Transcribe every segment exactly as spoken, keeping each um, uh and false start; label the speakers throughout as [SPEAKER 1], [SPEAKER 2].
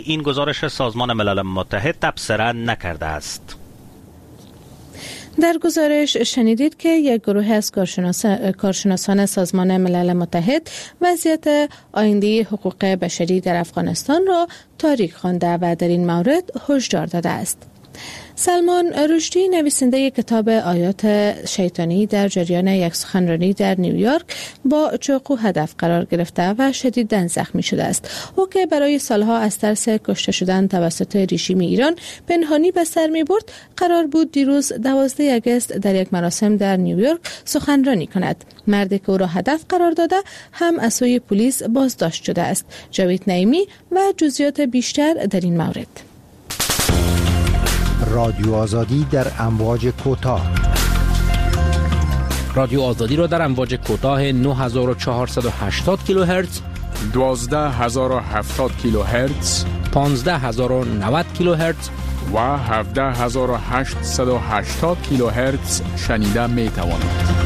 [SPEAKER 1] این گزارش سازمان ملل متحد تبصره نکرده است.
[SPEAKER 2] در گزارش شنیدید که یک گروه از کارشناسان سازمان ملل متحد وضعیت آینده حقوق بشری در افغانستان را تاریک خوانده و در این مورد هشدار داده است. سلمان رشدی نویسنده کتاب آیات شیطانی در جریان یک سخنرانی در نیویورک با چاقو هدف قرار گرفته و شدیداً زخمی شده است. او که برای سالها از ترس کشته شدن توسط رژیم ایران پنهانی به سر می برد، قرار بود دیروز دوازده آگوست در یک مراسم در نیویورک سخنرانی کند. مردی که او را هدف قرار داده هم از سوی پلیس بازداشت شده است. جاوید نعیمی و جزئیات بیشتر در این مورد.
[SPEAKER 3] رادیو آزادی در امواج کوتاه.
[SPEAKER 4] رادیو آزادی را در امواج کوتاه نه هزار و چهارصد و هشتاد کیلوهرتز،
[SPEAKER 5] دوازده هزار و هفتاد کیلوهرتز،
[SPEAKER 4] پانزده هزار و نود کیلوهرتز
[SPEAKER 5] و هفده هزار و هشتصد و هشتاد کیلوهرتز شنیده می توانید.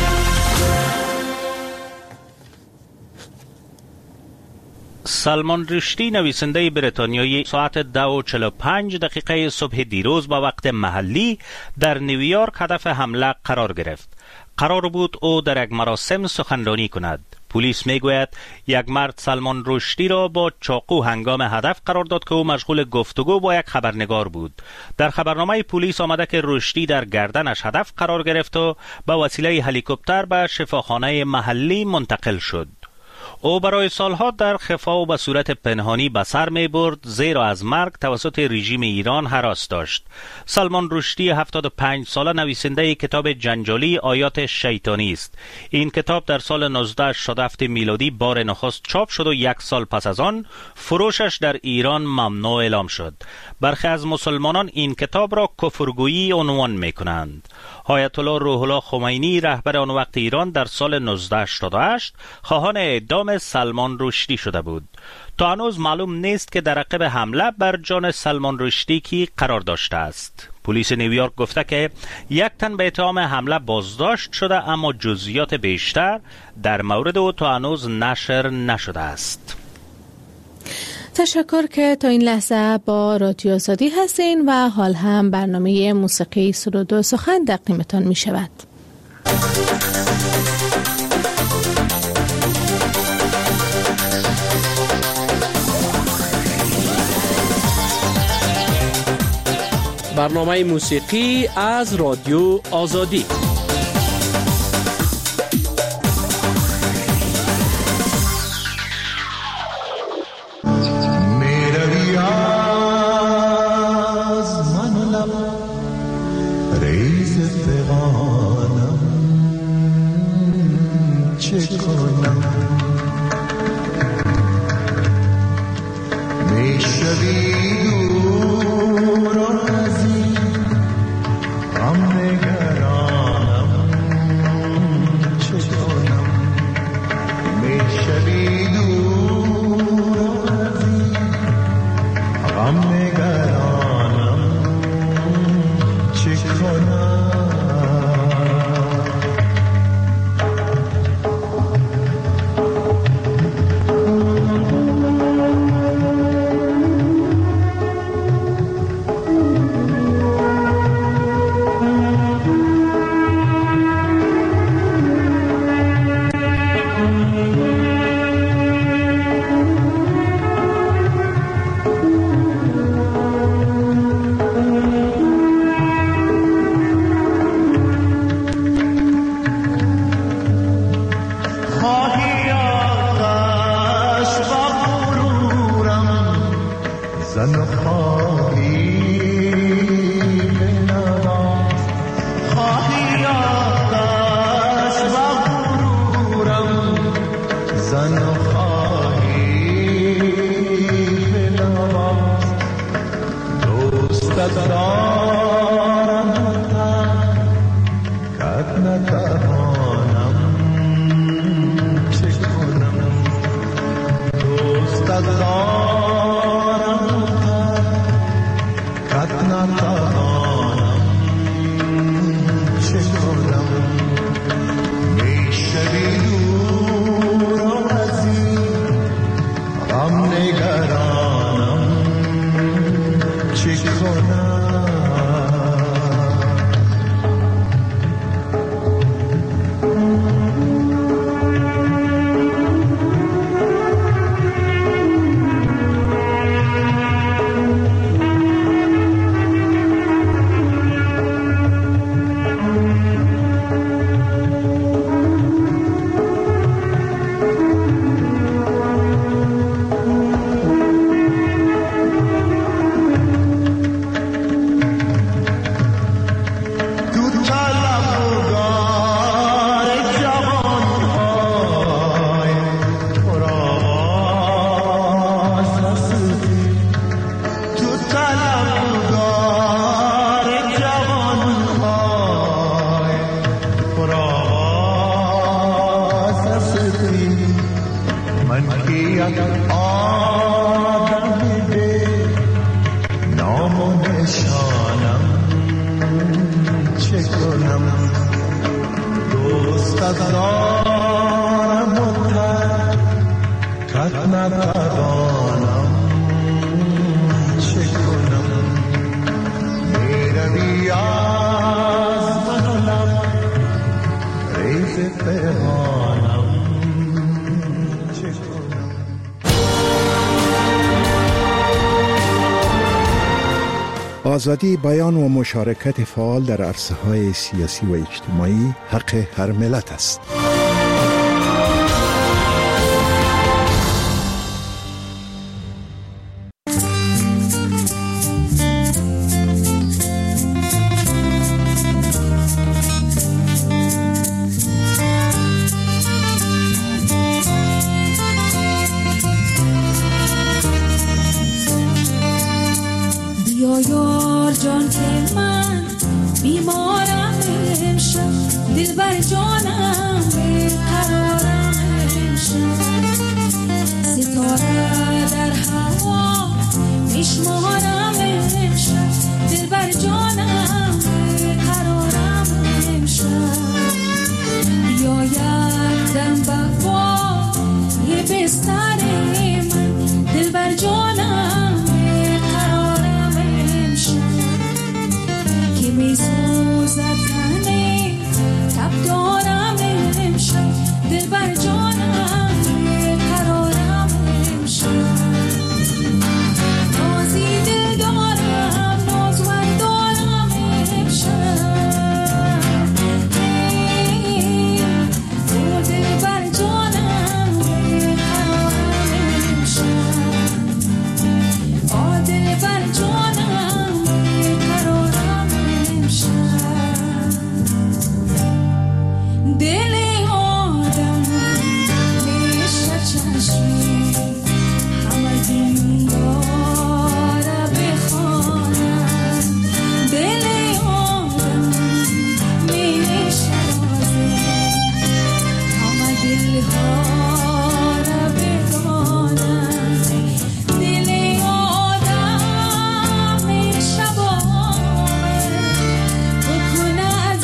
[SPEAKER 1] سلمان رشدی نویسنده بریتانیایی ساعت دو و چهل و پنج دقیقه صبح دیروز با وقت محلی در نیویورک هدف حمله قرار گرفت. قرار بود او در یک مراسم سخنرانی کند. پلیس میگوید یک مرد سلمان رشدی را با چاقو هنگام هدف قرار داد که او مشغول گفتگو با یک خبرنگار بود. در خبرنامه پلیس آمده که رشدی در گردنش هدف قرار گرفت و با وسیله هلیکوپتر به شفاخانه محلی منتقل شد. او برای سالها در خفا و به صورت پنهانی به سر می برد، زیرا از مرگ توسط رژیم ایران هراس داشت. سلمان رشدی هفتاد و پنج ساله نویسنده کتاب جنجالی آیات شیطانی است. این کتاب در سال نوزده شصت و هفت میلادی بار نخست چاپ شد و یک سال پس از آن فروشش در ایران ممنوع اعلام شد. برخی از مسلمانان این کتاب را کفرگویی عنوان می کنند. آیت الله روح الله خمینی رهبر آن وقت ایران در سال نوزده هشتاد و هشت خواهان اعدام سلمان رشدی شده بود. تا هنوز معلوم نیست که در عقب حمله بر جان سلمان رشدی کی قرار داشته است. پلیس نیویورک گفته که یک تن به اتهام حمله بازداشت شده، اما جزئیات بیشتر در مورد او تا هنوز نشر نشده است.
[SPEAKER 2] تشکر که تا این لحظه با رادیو آزادی هستین و حال هم برنامه موسیقی سرود و سخن تقدیمتان می شود.
[SPEAKER 4] برنامه موسیقی از رادیو آزادی.
[SPEAKER 6] I'm دارم مطلق کت ندارم چه کنم میروی از من و لب ریز پهانم چه کنم.
[SPEAKER 3] آزادی بیان و مشارکت فعال در عرصه‌های سیاسی و اجتماعی حق هر ملت است.
[SPEAKER 7] یار جان که من بیمارم امشب، دل بر جانم بیقرارم امشب، ستاره در هوا میشمارم امشب، دل بر جانم بیقرارم امشب، بیاید دم بفا یه بستر من، دل بر جانم می سوزد تنه تب دارم امشب، دل بر جانم قرارم امشب، نازی دل دارم نازور دارم امشب، تو دل بر جانم قرارم امشب، آ دل بر جانم دل آدم میشه چشمی همه دنیا را بخوانم، دل آدم میشه رازه همه دلها را بدانم، دل آدم میشه باور بکنه از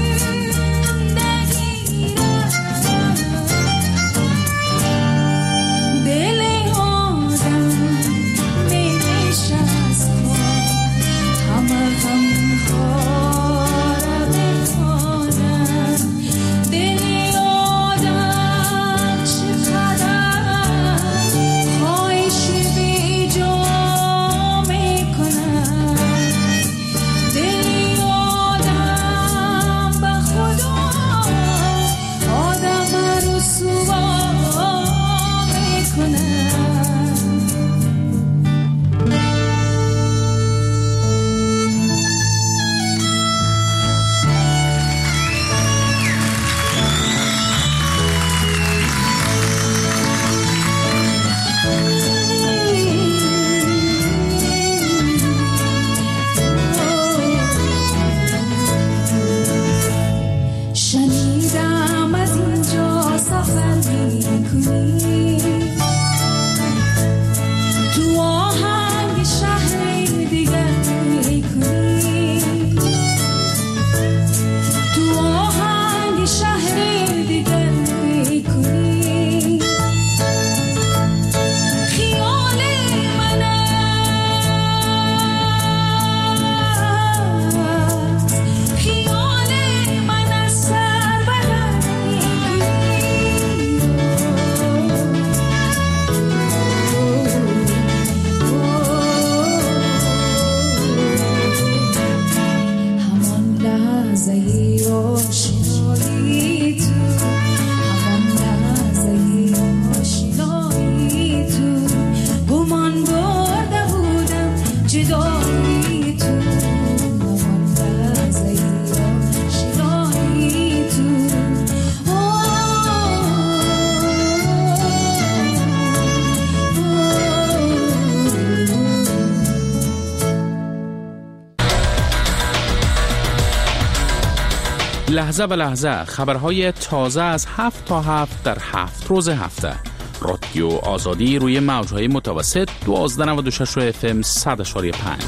[SPEAKER 4] لحظه به لحظه خبرهای تازه از هفت تا هفت در هفت روز هفته. رادیو آزادی روی موجهای متوسط دوازده نود و شش اف ام صد اشاری پنج.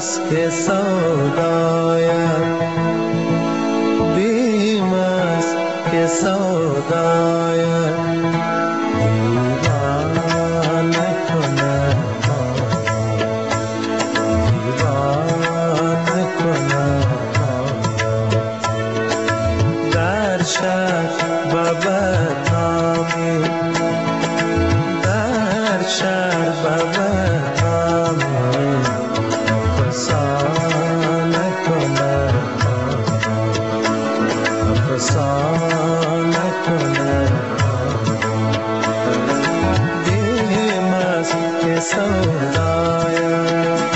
[SPEAKER 6] است که سودایم، بیم است که سودایم دیوانه کنه، دیوانه کنه. در شهر و بطامی، در شهر و بطامی افسانه کنه، افسانه کنه. بیم است که سودایم،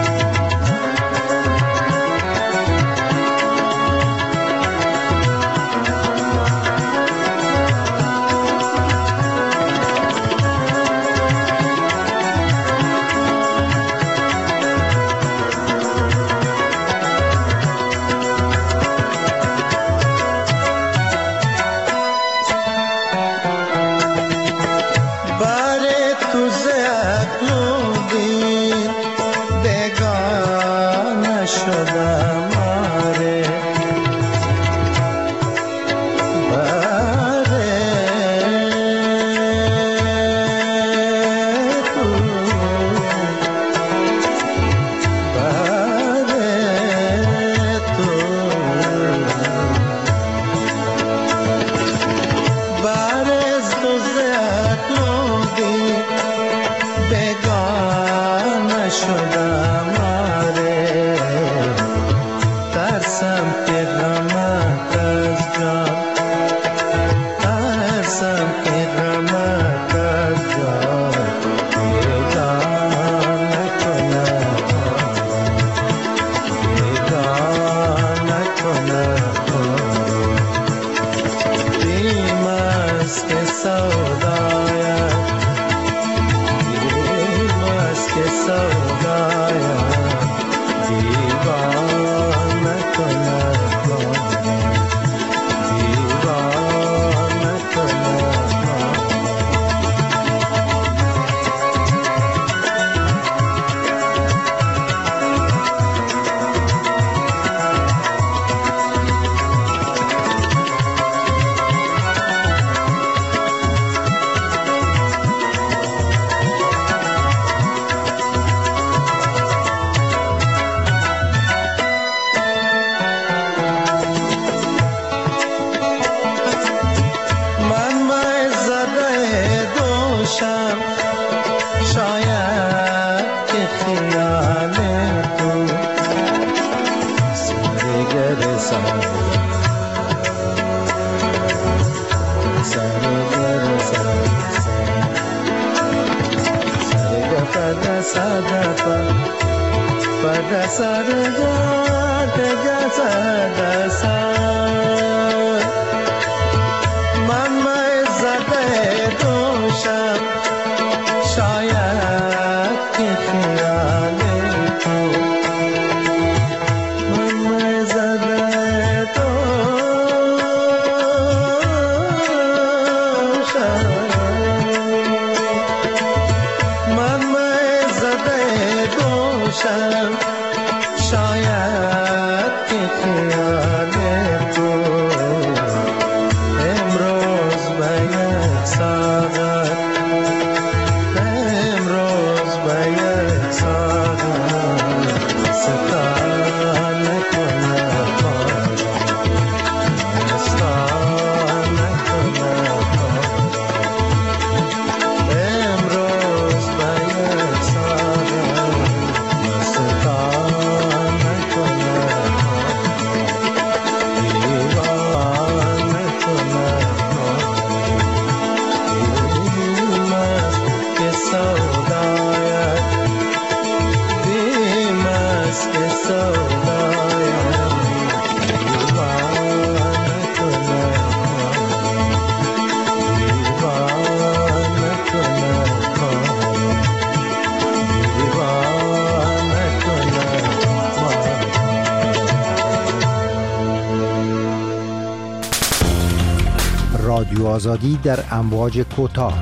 [SPEAKER 8] رادیو آزادی در امواج کوتاه.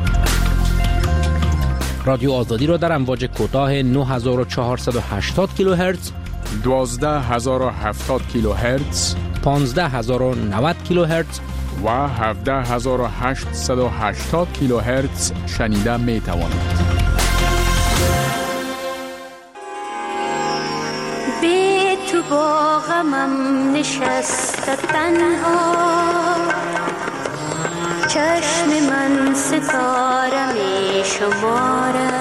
[SPEAKER 4] رادیو آزادی را در امواج کوتاه نه هزار و چهارصد و هشتاد کیلوهرتز
[SPEAKER 5] دوازده هزار و هفتاد کیلوهرتز،
[SPEAKER 9] پانزده هزار و نود کیلوهرتز
[SPEAKER 5] و هفده هزار و هشتصد و هشتاد کیلوهرتز شنیده می توانید.
[SPEAKER 10] به تو با غمم نشسته تنها، چشم من ستاره می شماره،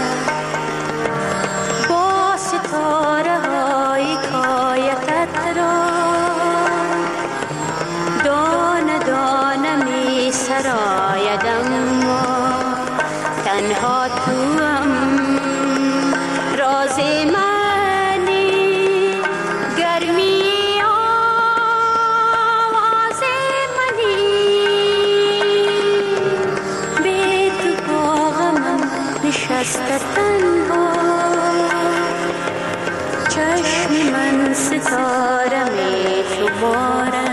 [SPEAKER 10] با ستاره های کایتت را دانه دانه می سرایدم، تنها تو هم راز منی، گرمی آواز منی، به تو با غمم نشسته تنها، چشم من ستاره می شماره.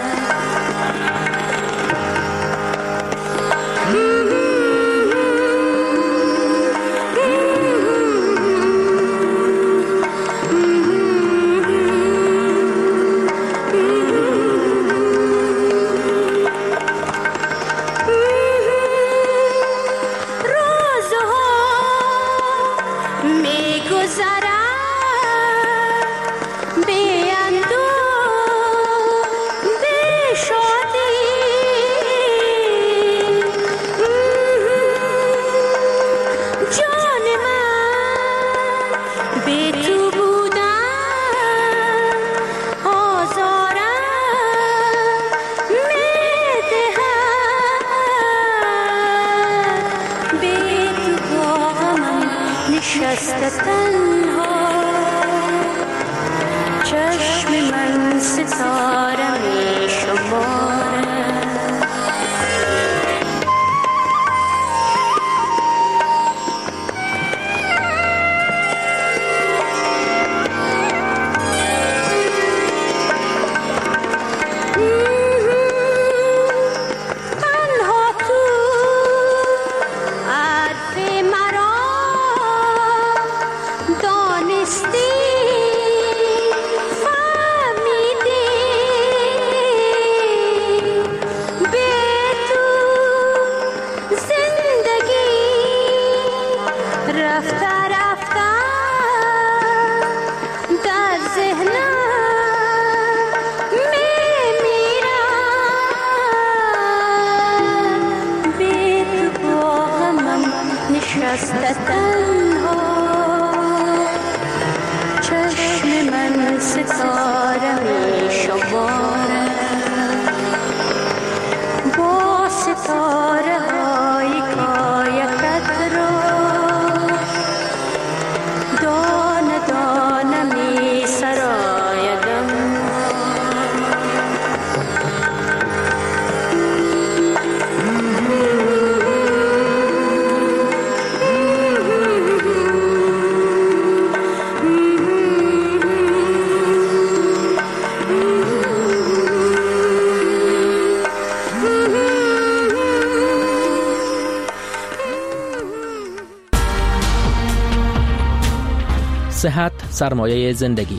[SPEAKER 9] صحت سرمایه زندگی.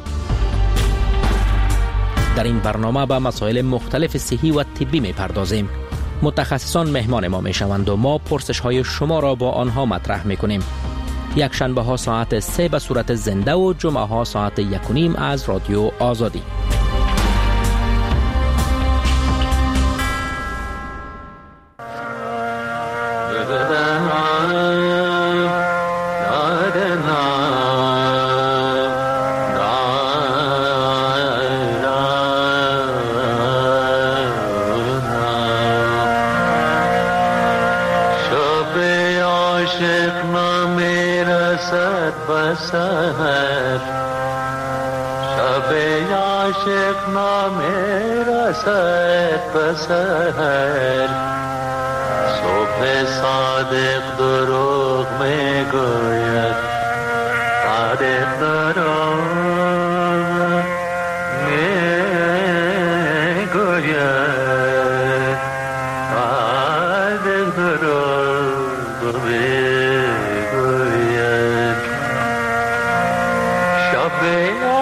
[SPEAKER 9] در این برنامه به مسائل مختلف صحی و طبی می پردازیم. متخصصان مهمان ما می شوند و ما پرسش های شما را با آنها مطرح می کنیم. یک شنبه ها ساعت سه به صورت زنده و جمعه ها ساعت یک و نیم از رادیو آزادی.
[SPEAKER 6] سحر صبح صادق دروغ می گوید، صادق دروغ می گوید، صادق دروغ می گوید. شب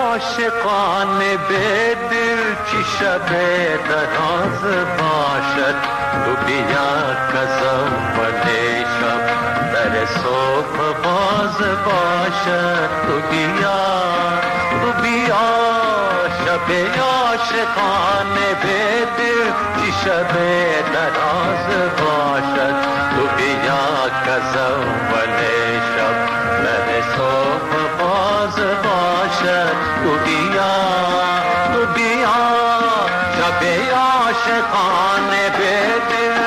[SPEAKER 6] راز باشد تو بیا کزم ولی شب در صبح باز باشد تو بیا تو بیا شب عاشقانه به دل چی شب دراز باشد تو بیا کزم ولی شب در صبح باز باشد تو بیا تو بیا شب عاشقانه به دل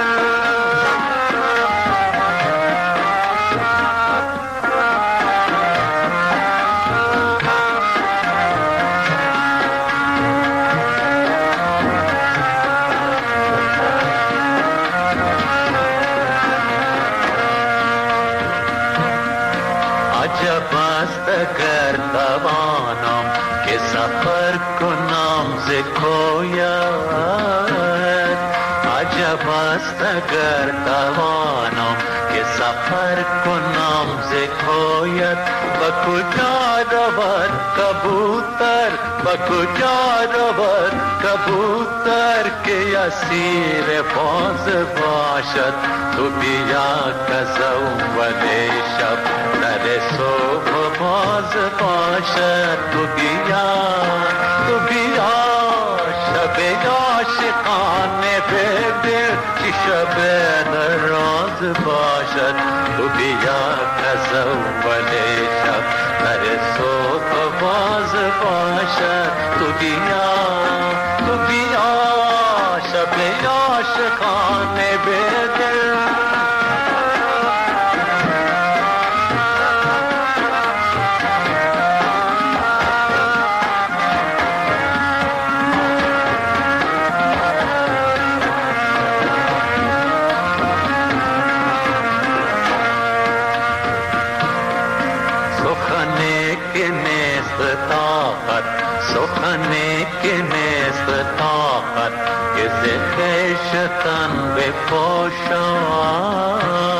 [SPEAKER 6] عجب است اگر توانم که سفر کنم ز کویت عجب است اگر توانم که سفر کنم ز کویت و کجا رود کبوتر و کجا رود کبوتر که اسیر باز باشد تو بیا کزم ولی شب در صبح باز باشد تو بیا تو بیا شب عاشقانه به دل چی شب دراز باشد تو بیا کزم ولی شب در صبح باز باشد تو بیا تو بیا شب عاشقانه به دل سخنی که نیست طاقت که ز خویشتن بپوشم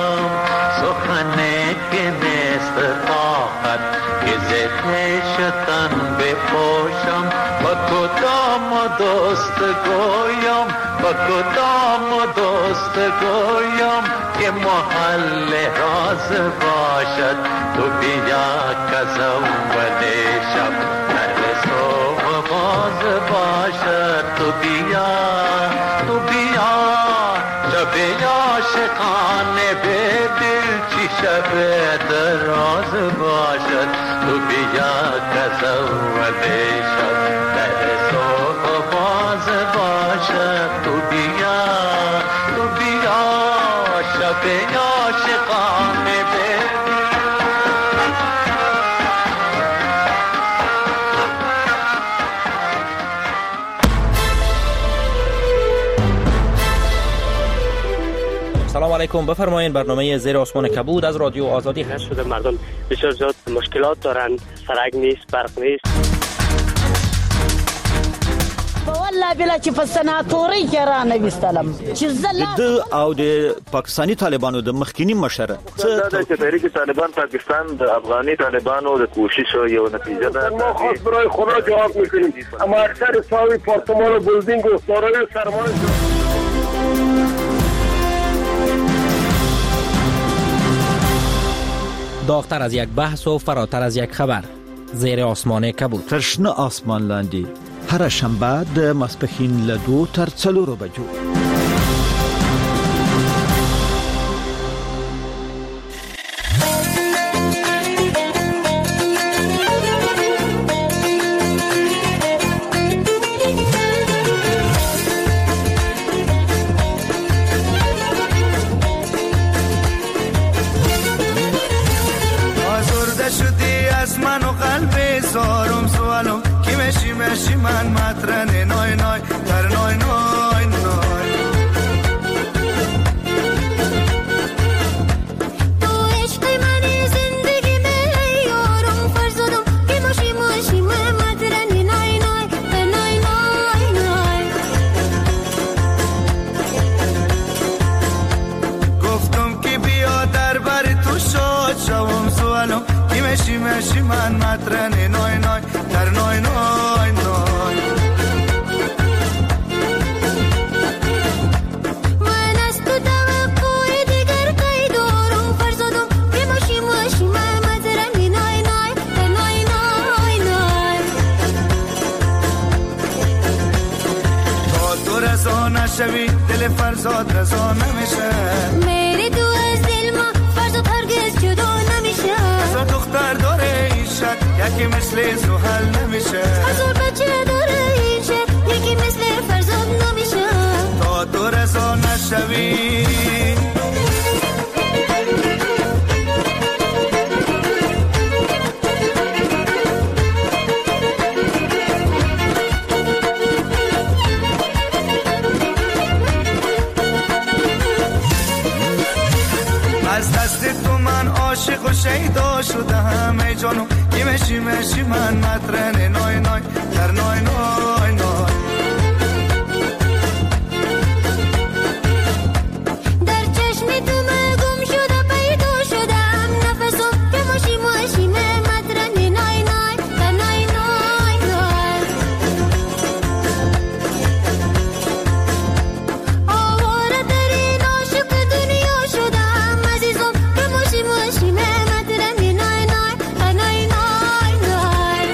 [SPEAKER 6] سخنی که نیست طاقت که ز خویشتن بپوشم با کدام دوست گویم با کدام دوست گویم که محل راز باشد تو بیا کزم ولی شب صبح باز باشد تو بیا تو بیا شب عاشقانه به دل چی شب دراز باشد تو بیا کزم ولی شب در صبح باز باشد تو بیا تو بیا شب عاشقانه به
[SPEAKER 9] سلام علیکم، بفرمایید. برنامه زیر آسمان کبود از رادیو آزادی
[SPEAKER 11] هست. شده مردم بسیار زیاد مشکلات دارند، سرک نیست، برق نیست.
[SPEAKER 12] والله بلا چې په سناتوري کې را نه وستلم چې
[SPEAKER 13] د او د پاکستاني طالبانو د مخکینی مشر
[SPEAKER 14] څه د تحریک طالبان پاکستان د افغاني طالبانو د کوشش یو نتیجه ده.
[SPEAKER 15] ما خاص برای خدا جواب میکنیم، اما اکثر ساوی پارتمان و بلدینگ و سارای سرمایه
[SPEAKER 9] داغتر از یک بحث و فراتر از یک خبر، زیر آسمان کبود.
[SPEAKER 13] ترشنه آسمان لاندی هر شنبه د ماسپښین له دو تر څلورو بجو.
[SPEAKER 16] آزرده شدی از من و قلب زارم سوالم کی مشی مشی من مطرن نای نای در نای نای نای
[SPEAKER 10] تو عشق منی زندگی می یارم فرزادم کی مشی مشی من مطرن نای نای در نای نای نای
[SPEAKER 16] گفتم که بیا در بر تو شاد شوم سوالم کی مشی مشی من مطرن نای نای در نای نای نای نشوی دل فرزاد رضا نمیشه.
[SPEAKER 10] میری تو از دل ما فرزاد هرگز جدا نمیشه.
[SPEAKER 16] هزار دختر داره این شهر یکی مثل زحل نمیشه.
[SPEAKER 10] هزار بچه داره این شهر یکی مثل فرزاد نمیشه.
[SPEAKER 16] تا تو رضا نشوی عاشق و شیدا شده همه جانو کی مشی مشی من مطرن نای نای در نای نای نای
[SPEAKER 10] در چشم تو من گم شده پیدا شدم نفسم که مشی مشی من مطرن نای نای در نای نای نای آواره ترین عاشق دنیا شدم عزیزم که مشی مشی من مطرن نای نای در نای نای نای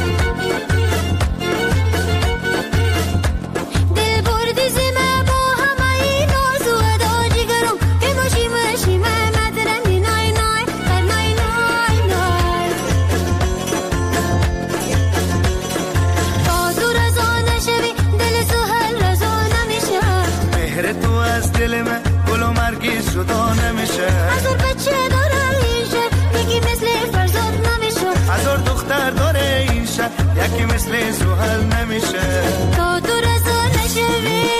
[SPEAKER 10] دل بردی زمه با همه این آرزو ادا جگرم که مشی مشی من مطرن نای نای در نای نای نای تا تو رضا نشوی دل سهل رضا نمیشه.
[SPEAKER 16] مهر تو از دل من گل و مرگی جدا نمیشه.
[SPEAKER 10] هزار بچه داره این شهر یکی مثل فرزاد نمیشه.
[SPEAKER 16] هزار دختر داره این شهر یکی مثل زحل نمیشه.
[SPEAKER 10] تا تو رضا نشوی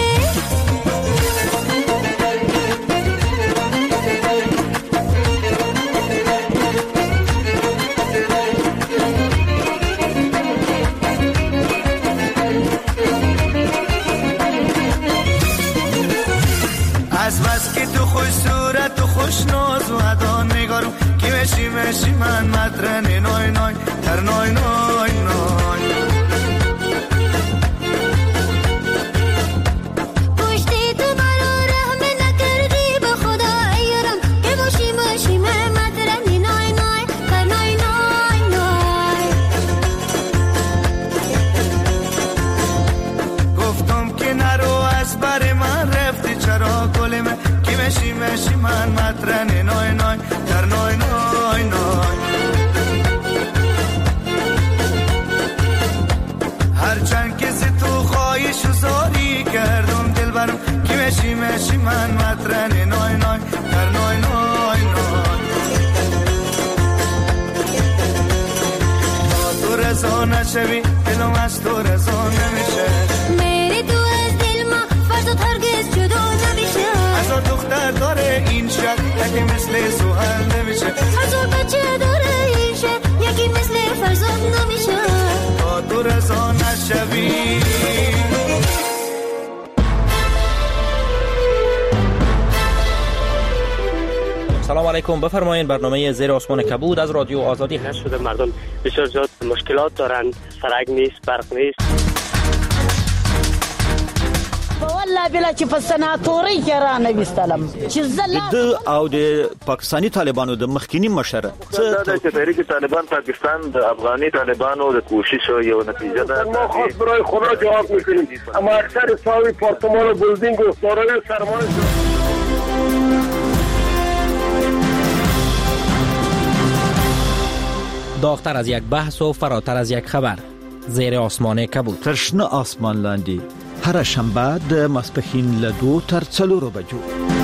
[SPEAKER 16] از بس که تو خوش صورت و خوش ناز و ادا نگارم کی مشی مشی من مطرن نای نای در نای نای نای
[SPEAKER 10] پشتی تو مرا رحم نکردی به خدا ایرم که مشی مشی من مطرن نای نای در نای نای نای
[SPEAKER 16] گفتم که نرو از بر من رفتی چرا گل من کی مشی مشی من مطرن نای نای در نای نای نای هرچند که ز تو خواهش و زاری کردم دل برم کی مشی مشی من مطرن نای نای در نای نای نای تا تو رضا نشوی دلم از تو رضا نمیشه.
[SPEAKER 10] میری تو از دل ما فرزاد هرگز جدا نمیشه.
[SPEAKER 16] هزار دختر داره این شهر یکی مثل زحل نمیشه.
[SPEAKER 10] هزار بچه داره این شهر یکی مثل فرزاد نمیشه.
[SPEAKER 16] تا تو رضا نشوی
[SPEAKER 9] سلام علیکم، بفرمایید. برنامه زیر آسمان کبود از رادیو آزادی
[SPEAKER 11] هست شده. مردم بسیار زیاد مشکلات دارن، سرک نیست، برق نیست.
[SPEAKER 12] والله بلا چې په سناتوري کې را نه وستلم چې زلا
[SPEAKER 13] د او د پاکستانی طالبانو د مخکینی مشر
[SPEAKER 14] څه د تحریک طالبان پاکستان د افغاني طالبانو د کوشش یو نتیجه ده.
[SPEAKER 15] ما خاص برای خدا جواب میکنیم، اما اکثر صاحب پارتمان و بلدینگ و دارای سرمایه
[SPEAKER 9] داغتر از یک بحث و فراتر از یک خبر، زیر آسمان کبود.
[SPEAKER 13] ترشنه آسمان لاندی هر شنبه د ماسپښین له دو تر څلورو بجو.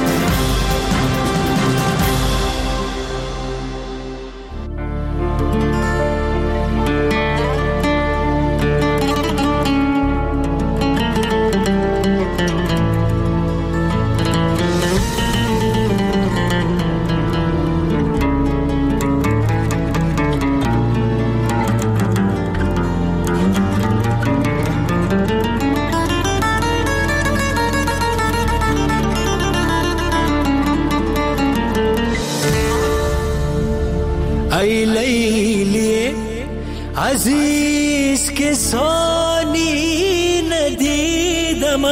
[SPEAKER 17] ای لیلی عزیز کسانی ندیدم،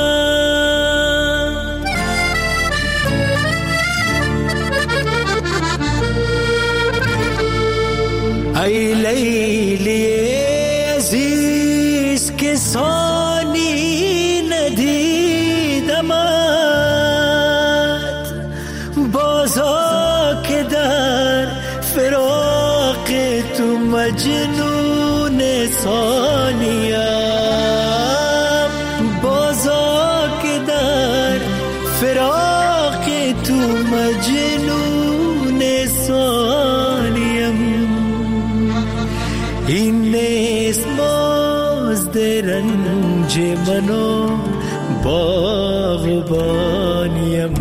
[SPEAKER 17] ای لیلی عزیز کسانی ندیدم، بازا که در فراق تو مجنون ثانیم، بازا که در فراق تو مجنون ثانیم. این نیست مزد رنج منو باغبانیم،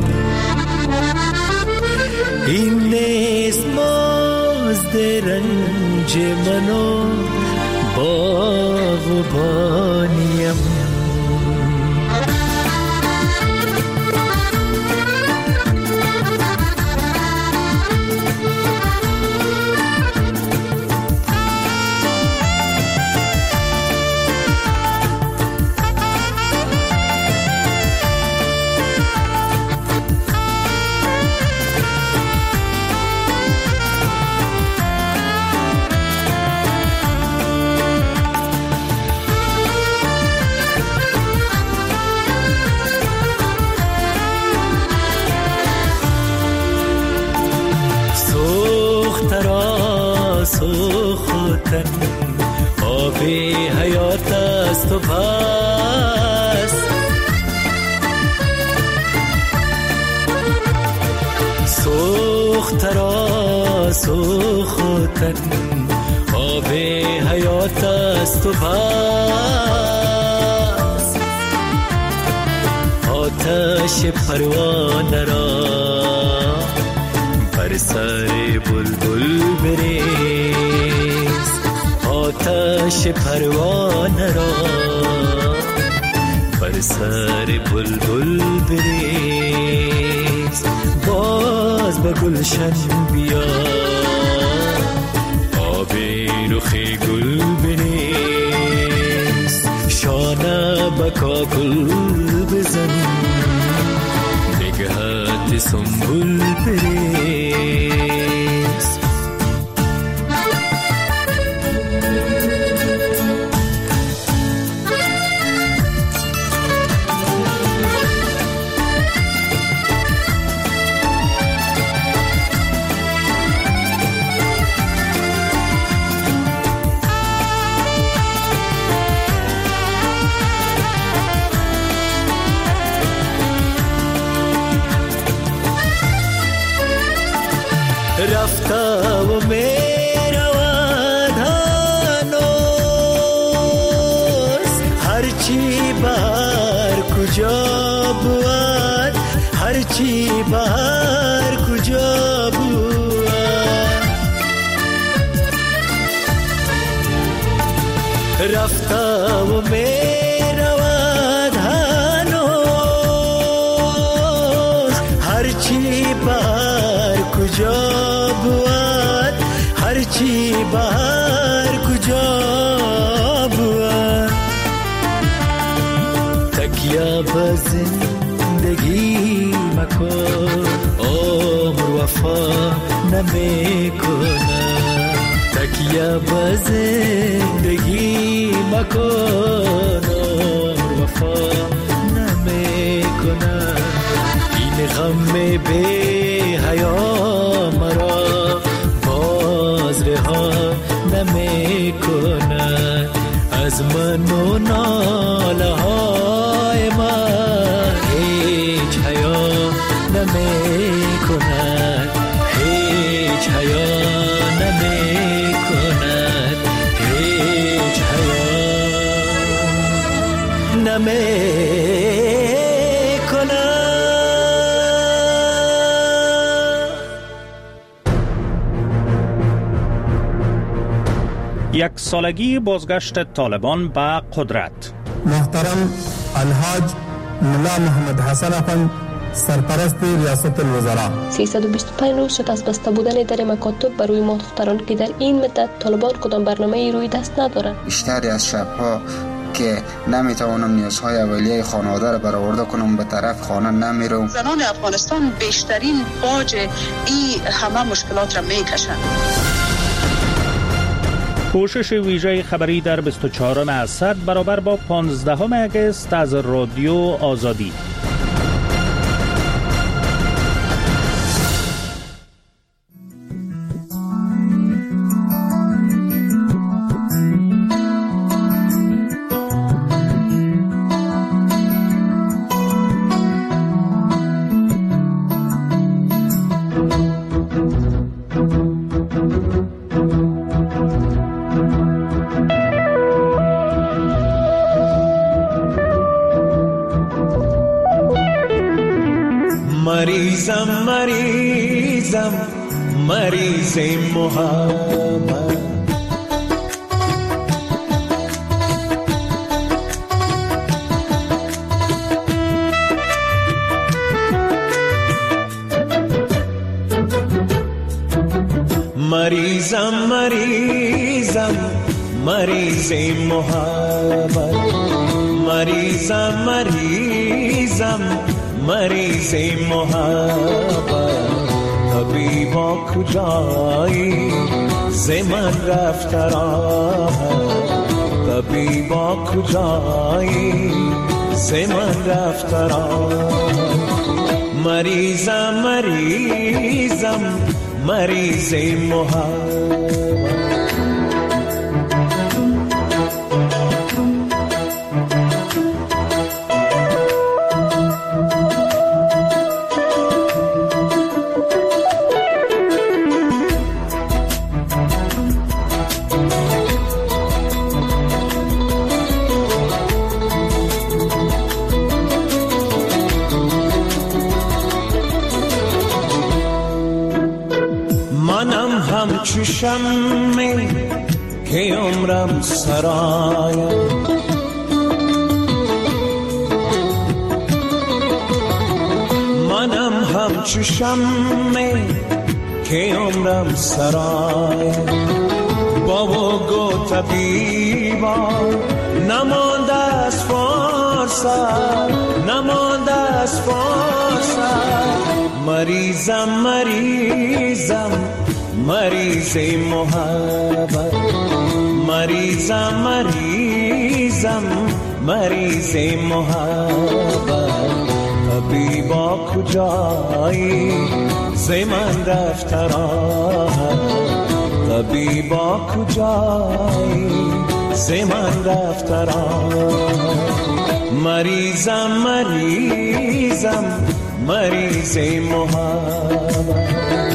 [SPEAKER 17] این نیست مزد رنج منو باغبانیم. سوختن آب حیات است و بس، سوخت را سوختن آب حیات است و بس، آتش پروانه را بر سر بلبل بریز، آتش پروانه را بر سر بلبل بریز. باز به گلشن بیا آب رخ گل بریز، شانه به کاکل بزن نگهت سنبول بریز. رفته و می رود هنوز، هرچی بر کجا بود، هرچی بر کجا بود. رفته و می رود هنوز، هرچی بر کجا بود، هرچی بر کجا بود. تکیه به زندگی مکن عمر وفا نمی کنه، تکیه به زندگی مکن عمر وفا نمی کنه. این غم بی حیا مرا باز رها نمی کند، از من و ناله های من هیچ حیا نمی کند، هیچ حیا نمی کند، هیچ حیا نمی کند.
[SPEAKER 1] یک سالگی بازگشت طالبان به قدرت.
[SPEAKER 18] محترم الحاج ملا محمد حسن افند سرپرست ریاست الوزراء،
[SPEAKER 19] سیصد و بیست و پنج روز شد از بسته بودن در مکاتب بر روی ما دختران که در این مدت طالبان کدام برنامه‌ای روی دست ندارند.
[SPEAKER 20] بیشتری از شبها که نمیتوانم نیازهای اولیه خانواده را برآورده کنم به طرف خانه نمیرم.
[SPEAKER 21] زنان افغانستان بیشترین باج این همه مشکلات را میکشند.
[SPEAKER 1] کوشش ویژه خبری در بیست و چهارم اسد برابر با پانزدهم اگست از رادیو آزادی.
[SPEAKER 2] مریضم مریضم مریض محبت. مریضم مریضم مریض محبت. مریضم مریضم مریض محبت. طبیبا کجایی ز من رفت راحت. طبیبا کجایی ز من رفت راحت. مریضم مریضم مریض محبت. همچو شمعی که عمرم سرایم. منم همچو شمعی که عمرم سرایم. بابا گو طبیبا نمانده از فرصت، نمانده از فرصت. مریضم مریضم مریض محبت. مریضم مریضم مریض محبت. طبیبا کجایی ز من رفت راحت. طبیبا کجایی ز من رفت راحت. مریضم مریضم مریض محبت.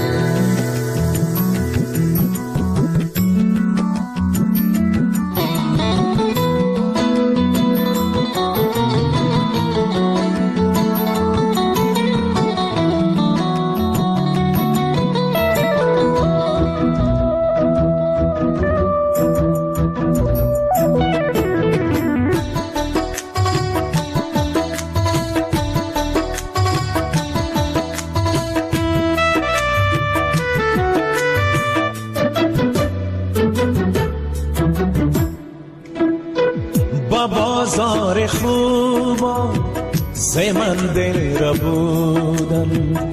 [SPEAKER 2] بازار خوبا ز من دل را بودم.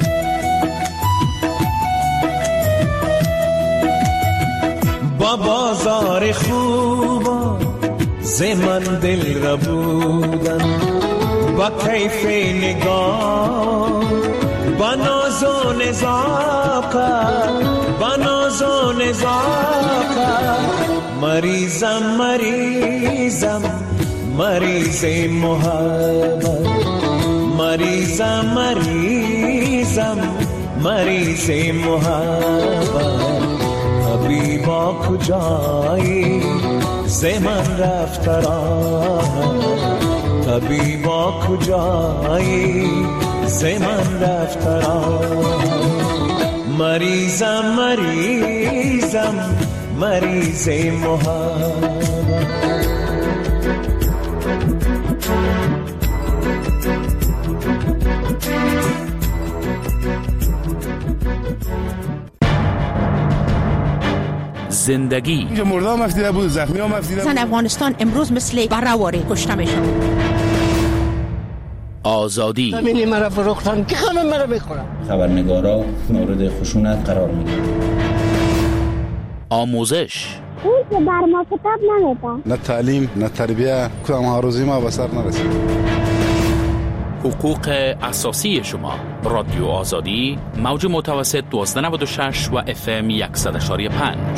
[SPEAKER 2] با بازار خوبا ز من دل را بودم. با کیف نگاه با ناز و نزاکت، با ناز و نزاکت. مریضم مریضم مریض محبت. مریضم مریضم مریض محبت. طبیبا کجایی ز من رفت راحت. طبیبا کجایی ز من رفت راحت. مریضم مریضم مریض محبت.
[SPEAKER 4] زندگی
[SPEAKER 22] اینجا مرده هم افتیده بود، زخمی هم افتیده بود.
[SPEAKER 23] زن افغانستان امروز مثل برهواری کشته میشن.
[SPEAKER 4] آزادی
[SPEAKER 12] زمینی مرا فروختن که خانم مرا میخورم.
[SPEAKER 24] خبرنگارا مورد خشونت قرار میگیرن.
[SPEAKER 4] آموزش
[SPEAKER 25] اون که بر ما کتاب نمیده.
[SPEAKER 22] نه تعلیم نه تربیه، کدام هاروزی ما به سر نرسید.
[SPEAKER 4] حقوق اساسی شما. رادیو آزادی موج متوسط دوازده نود و شش و اف ام صد و یک و پنج.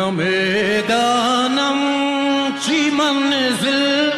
[SPEAKER 3] نمیدانم چی منزل